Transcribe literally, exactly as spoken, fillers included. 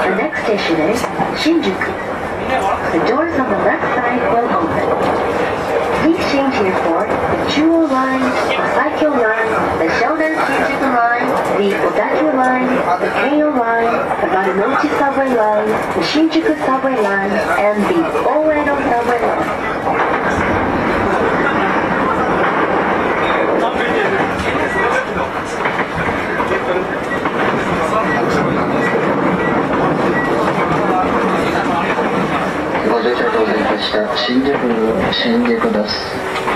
The next station is Shinjuku. The doors on the left side will open. Please change here for the Chuo Line, the Saikyo Line, the Shonan Shinjuku Line, the Odakyu Line, the Keio Line, the Marunouchi Subway Line, the Shinjuku Subway Line, and the Oedo Subway Line. ご乗車いただきました新宿新宿です。